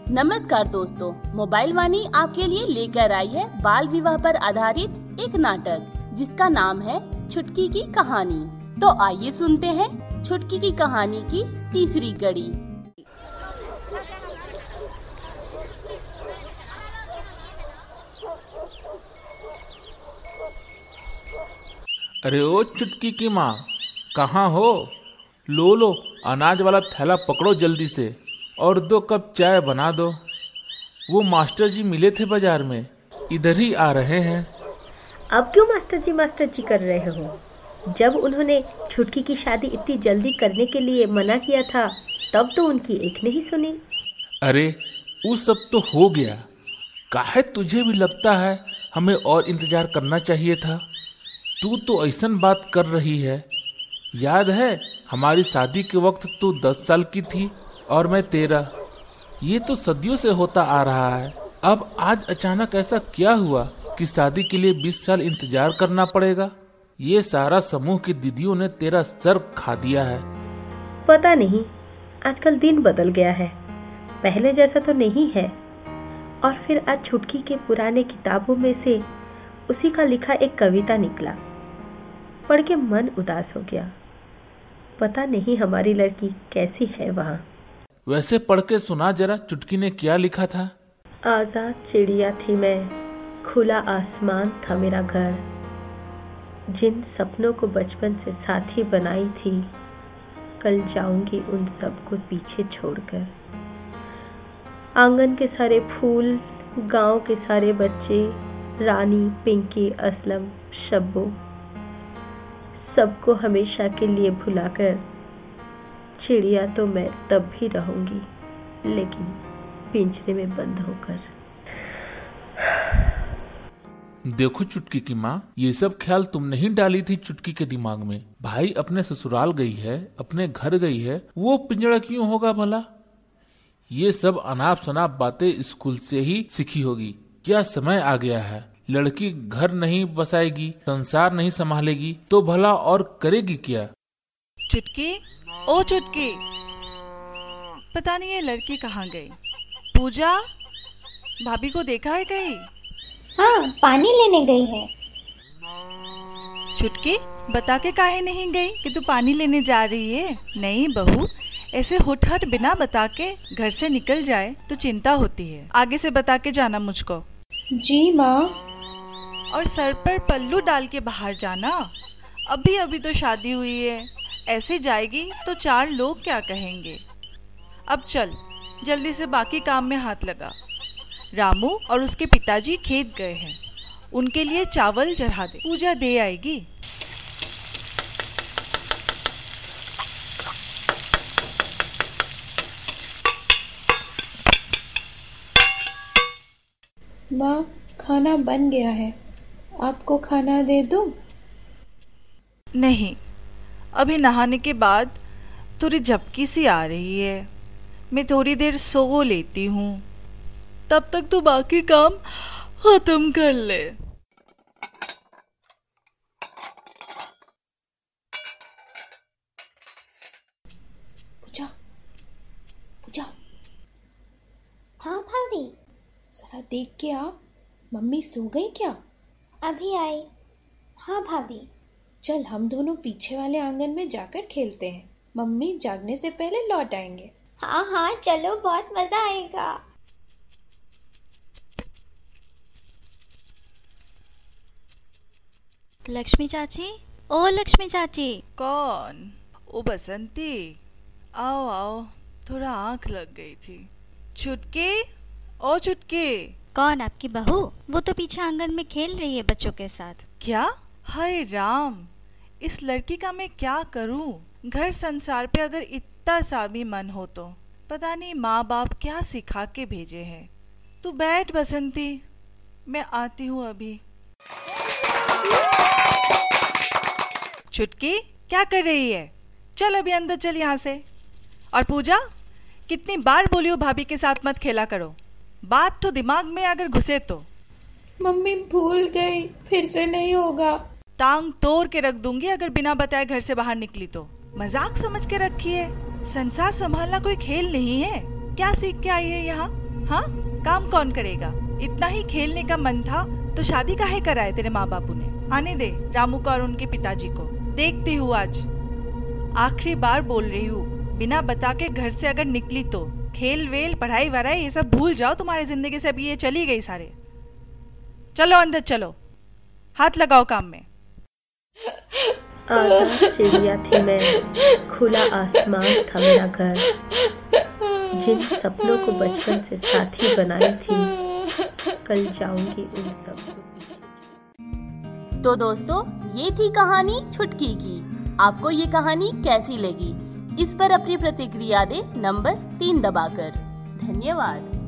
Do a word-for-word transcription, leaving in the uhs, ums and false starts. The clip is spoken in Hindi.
नमस्कार दोस्तों, मोबाइल वाणी आपके लिए लेकर आई है बाल विवाह पर आधारित एक नाटक जिसका नाम है छुटकी की कहानी। तो आइए सुनते हैं छुटकी की कहानी की तीसरी कड़ी। अरे ओ चुटकी की माँ, कहाँ हो? लो लो अनाज वाला थैला पकड़ो जल्दी से और दो कप चाय बना दो। वो मास्टर जी मिले थे बाजार में, इधर ही आ रहे हैं। अब क्यों मास्टर जी मास्टर जी कर रहे हो? जब उन्होंने छुटकी की शादी इतनी जल्दी करने के लिए मना किया था तब तो उनकी एक नहीं सुनी। अरे वो सब तो हो गया, काहे तुझे भी लगता है हमें और इंतजार करना चाहिए था? तू तो ऐसन बात कर रही है। याद है हमारी शादी के वक्त तू दस साल की थी और मैं तेरह। ये तो सदियों से होता आ रहा है। अब आज अचानक ऐसा क्या हुआ कि शादी के लिए बीस साल इंतजार करना पड़ेगा? ये सारा समूह की दीदियों ने तेरा सर खा दिया है। पता नहीं, आजकल दिन बदल गया है, पहले जैसा तो नहीं है। और फिर आज छुटकी के पुराने किताबों में से उसी का लिखा एक कविता निकला, पढ़ के मन उदास हो गया। पता नहीं हमारी लड़की कैसी है वहाँ। वैसे पढ़ के सुना जरा, चुटकी ने क्या लिखा था? आजाद चिड़िया थी मैं, खुला आसमान था मेरा घर। जिन सपनों को बचपन से साथी बनाई थी, कल जाऊंगी उन सबको पीछे छोड़कर। आंगन के सारे फूल, गांव के सारे बच्चे, रानी, पिंकी, असलम, शब्बो, सबको हमेशा के लिए भुलाकर चिड़िया तो मैं तब भी रहूंगी, लेकिन पिंजरे में बंद होकर। देखो चुटकी की माँ, ये सब ख्याल तुम नहीं डाली थी चुटकी के दिमाग में। भाई अपने ससुराल गई है, अपने घर गई है, वो पिंजड़ा क्यों होगा भला? ये सब अनाप शनाप बातें स्कूल से ही सीखी होगी। क्या समय आ गया है, लड़की घर नहीं बसाएगी, संसार नहीं संभालेगी तो भला और करेगी क्या? चुटकी, ओ चुटकी, पता नहीं ये लड़की कहाँ गई। पूजा, भाभी को देखा है कहीं? हाँ, पानी लेने गई है। चुटकी, बता के काहे नहीं गई कि तू पानी लेने जा रही है? नहीं बहू, ऐसे हुट-हट बिना बता के घर से निकल जाए तो चिंता होती है। आगे से बता के जाना मुझको। जी माँ। और सर पर पल्लू डाल के बाहर जाना। अभी अभी तो शादी हुई है, ऐसे जाएगी तो चार लोग क्या कहेंगे। अब चल जल्दी से बाकी काम में हाथ लगा। रामू और उसके पिताजी खेत गए हैं, उनके लिए चावल चढ़ा दे, पूजा दे आएगी। माँ, खाना बन गया है, आपको खाना दे दूं? नहीं, अभी नहाने के बाद थोड़ी झपकी सी आ रही है, मैं थोड़ी देर सो लेती हूँ। तब तक तू बाकी काम खत्म कर ले। पूजा, पूजा। हाँ भाभी। जरा देख के आ, मम्मी सो गई क्या? अभी आई। हाँ भाभी। चल हम दोनों पीछे वाले आंगन में जाकर खेलते हैं, मम्मी जागने से पहले लौट आएंगे। हाँ हाँ चलो, बहुत मजा आएगा। लक्ष्मी चाची, ओ लक्ष्मी चाची। कौन? ओ बसंती, आओ आओ, थोड़ा आंख लग गई थी। चुटकी, ओ चुटकी। कौन? आपकी बहू? वो तो पीछे आंगन में खेल रही है बच्चों के साथ। क्या? हाय राम, इस लड़की का मैं क्या करूं? घर संसार पे अगर इतना सा भी मन हो तो पता नहीं माँ बाप क्या सिखा के भेजे हैं। तू बैठ बसंती, मैं आती हूँ अभी। चुटकी, क्या कर रही है? चल अभी अंदर चल यहाँ से। और पूजा, कितनी बार बोली हो भाभी के साथ मत खेला करो, बात तो दिमाग में अगर घुसे तो। मम्मी भूल गई, फिर से नहीं होगा। टांग तोड़ के रख दूंगी अगर बिना बताए घर से बाहर निकली तो। मजाक समझ के रखी है? संसार संभालना कोई खेल नहीं है। क्या सीख के आई है यहाँ? हाँ, काम कौन करेगा? इतना ही खेलने का मन था तो शादी काहे कराए तेरे माँ बापू ने? आने दे रामू को और उनके पिताजी को। देखती हूँ आज, आखिरी बार बोल रही हूँ, बिना बता के घर से अगर निकली तो खेल वेल पढ़ाई वढ़ाई ये सब भूल जाओ तुम्हारी जिंदगी से। अभी ये चली गई सारे। चलो अंदर चलो, हाथ लगाओ काम में। आकाश चिड़िया थी मैं, खुला आसमान था मेरा घर। जिन सपनों को बचपन से साथी बनाई थी, कल जाऊंगी उन सबको। तो दोस्तों, ये थी कहानी छुटकी की। आपको ये कहानी कैसी लगी? इस पर अपनी प्रतिक्रिया दे नंबर तीन दबाकर। धन्यवाद।